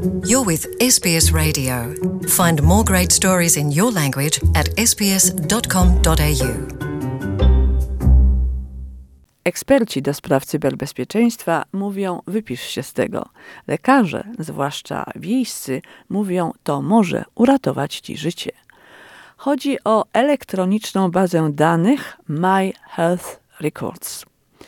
You're with SBS Radio. Find more great stories in your language at sbs.com.au. Eksperci do spraw cyberbezpieczeństwa mówią, wypisz się z tego. Lekarze, zwłaszcza wiejscy, mówią, to może uratować ci życie. Chodzi o elektroniczną bazę danych My Health Records.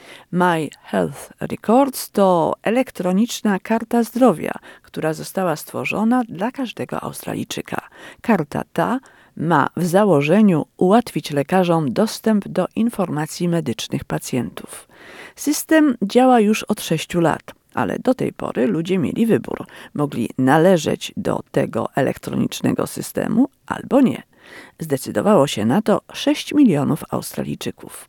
My Health Records to elektroniczna karta zdrowia, która została stworzona dla każdego Australijczyka. Karta ta ma w założeniu ułatwić lekarzom dostęp do informacji medycznych pacjentów. System działa już od 6 lat, ale do tej pory ludzie mieli wybór. Mogli należeć do tego elektronicznego systemu albo nie. Zdecydowało się na to 6 milionów Australijczyków.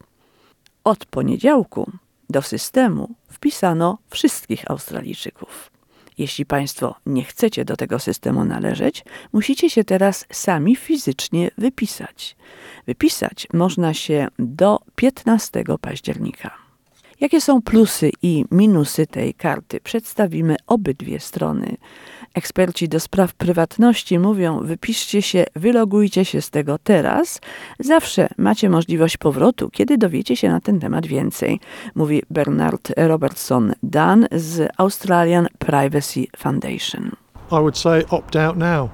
Od poniedziałku do systemu wpisano wszystkich Australijczyków. Jeśli Państwo nie chcecie do tego systemu należeć, musicie się teraz sami fizycznie wypisać. Wypisać można się do 15 października. Jakie są plusy i minusy tej karty? Przedstawimy obydwie strony. Eksperci do spraw prywatności mówią, wypiszcie się, wylogujcie się z tego teraz. Zawsze macie możliwość powrotu, kiedy dowiecie się na ten temat więcej, mówi Bernard Robertson-Dunn z Australian Privacy Foundation. I would say opt out now.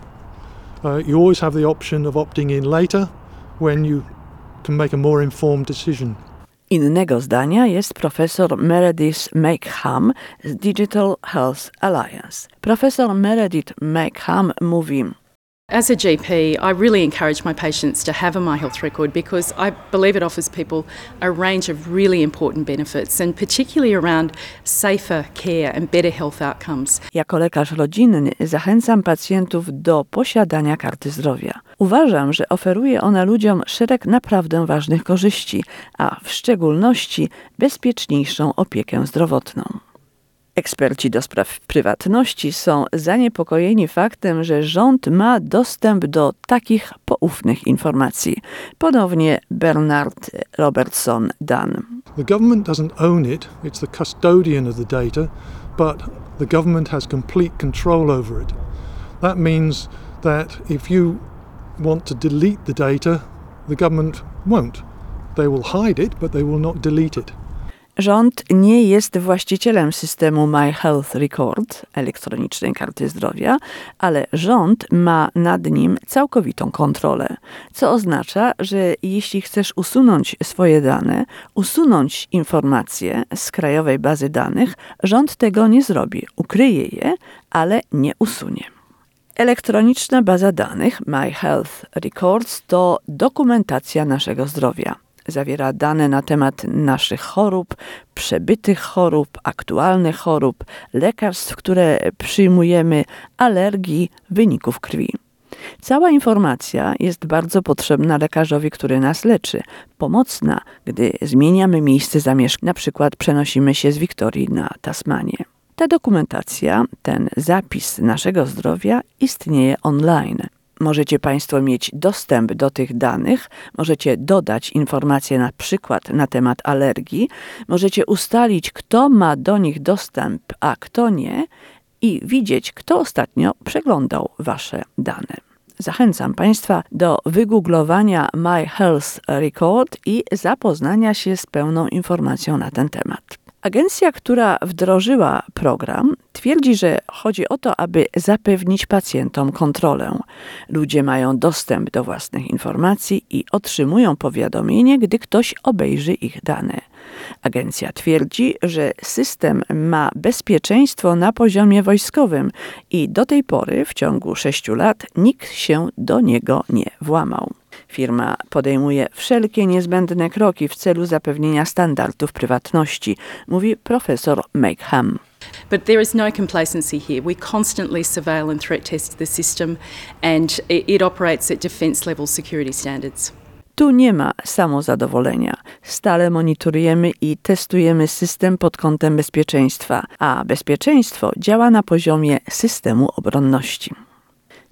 You always have the option of opting in later when you can make a more informed decision. Innego zdania jest profesor Meredith Makeham z Digital Health Alliance. Profesor Meredith Makeham mówi: As a GP, I really encourage my patients to have a My Health record because I believe it offers people a range of really important benefits and particularly around safer care and better health outcomes. Jako lekarz rodzinny zachęcam pacjentów do posiadania karty zdrowia. Uważam, że oferuje ona ludziom szereg naprawdę ważnych korzyści, a w szczególności bezpieczniejszą opiekę zdrowotną. Eksperci do spraw prywatności są zaniepokojeni faktem, że rząd ma dostęp do takich poufnych informacji. Ponownie Bernard Robertson-Dunn. The government doesn't own it, it's the custodian of the data, but the government has complete control over it. That means that if you want to delete the data, the government won't. They will hide it, but they will not delete it. Rząd nie jest właścicielem systemu My Health Record, elektronicznej karty zdrowia, ale rząd ma nad nim całkowitą kontrolę, co oznacza, że jeśli chcesz usunąć swoje dane, usunąć informacje z krajowej bazy danych, rząd tego nie zrobi. Ukryje je, ale nie usunie. Elektroniczna baza danych My Health Records to dokumentacja naszego zdrowia. Zawiera dane na temat naszych chorób, przebytych chorób, aktualnych chorób, lekarstw, które przyjmujemy, alergii, wyników krwi. Cała informacja jest bardzo potrzebna lekarzowi, który nas leczy. Pomocna, gdy zmieniamy miejsce zamieszkania, na przykład przenosimy się z Wiktorii na Tasmanię. Ta dokumentacja, ten zapis naszego zdrowia istnieje online. Możecie Państwo mieć dostęp do tych danych, możecie dodać informacje na przykład na temat alergii, możecie ustalić, kto ma do nich dostęp, a kto nie i widzieć, kto ostatnio przeglądał Wasze dane. Zachęcam Państwa do wygooglowania My Health Record i zapoznania się z pełną informacją na ten temat. Agencja, która wdrożyła program, twierdzi, że chodzi o to, aby zapewnić pacjentom kontrolę. Ludzie mają dostęp do własnych informacji i otrzymują powiadomienie, gdy ktoś obejrzy ich dane. Agencja twierdzi, że system ma bezpieczeństwo na poziomie wojskowym i do tej pory, w ciągu 6 lat, nikt się do niego nie włamał. Firma podejmuje wszelkie niezbędne kroki w celu zapewnienia standardów prywatności, mówi profesor Makeham. But there is no complacency here. We constantly surveil and threat test the system and it operates at defence level security standards. Tu nie ma samozadowolenia. Stale monitorujemy i testujemy system pod kątem bezpieczeństwa, a bezpieczeństwo działa na poziomie systemu obronności.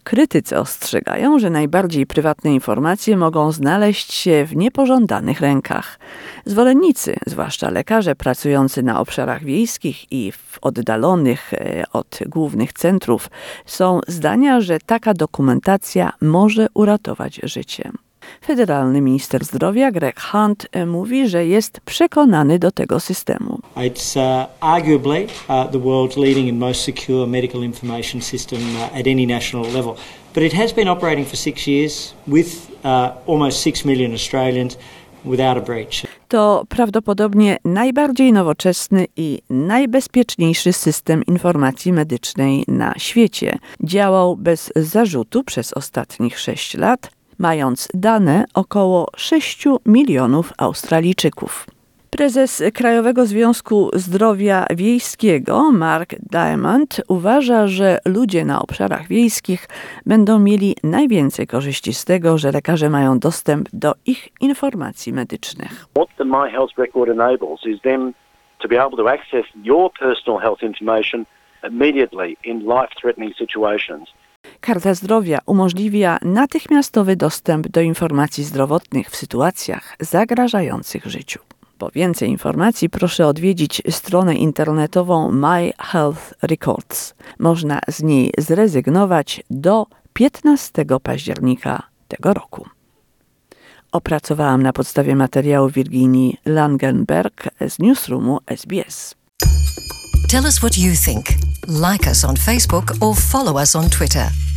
Krytycy ostrzegają, że najbardziej prywatne informacje mogą znaleźć się w niepożądanych rękach. Zwolennicy, zwłaszcza lekarze pracujący na obszarach wiejskich i w oddalonych od głównych centrów, są zdania, że taka dokumentacja może uratować życie. Federalny minister zdrowia Greg Hunt mówi, że jest przekonany do tego systemu. It's arguably the world's leading and most secure medical information system at any national level. But it has been operating for 6 years with almost 6 million Australians without a breach. To prawdopodobnie najbardziej nowoczesny i najbezpieczniejszy system informacji medycznej na świecie. Działał bez zarzutu przez ostatnich 6 lat, mając dane około 6 milionów Australijczyków. Prezes Krajowego Związku Zdrowia Wiejskiego Mark Diamond uważa, że ludzie na obszarach wiejskich będą mieli najwięcej korzyści z tego, że lekarze mają dostęp do ich informacji medycznych. What the My Health Record enables is them to be able to access your personal health information immediately in life-threatening situations. Karta Zdrowia umożliwia natychmiastowy dostęp do informacji zdrowotnych w sytuacjach zagrażających życiu. Po więcej informacji proszę odwiedzić stronę internetową My Health Records. Można z niej zrezygnować do 15 października tego roku. Opracowałam na podstawie materiału Virginii Langenberg z Newsroomu SBS. Tell us what you think. Like us on Facebook or follow us on Twitter.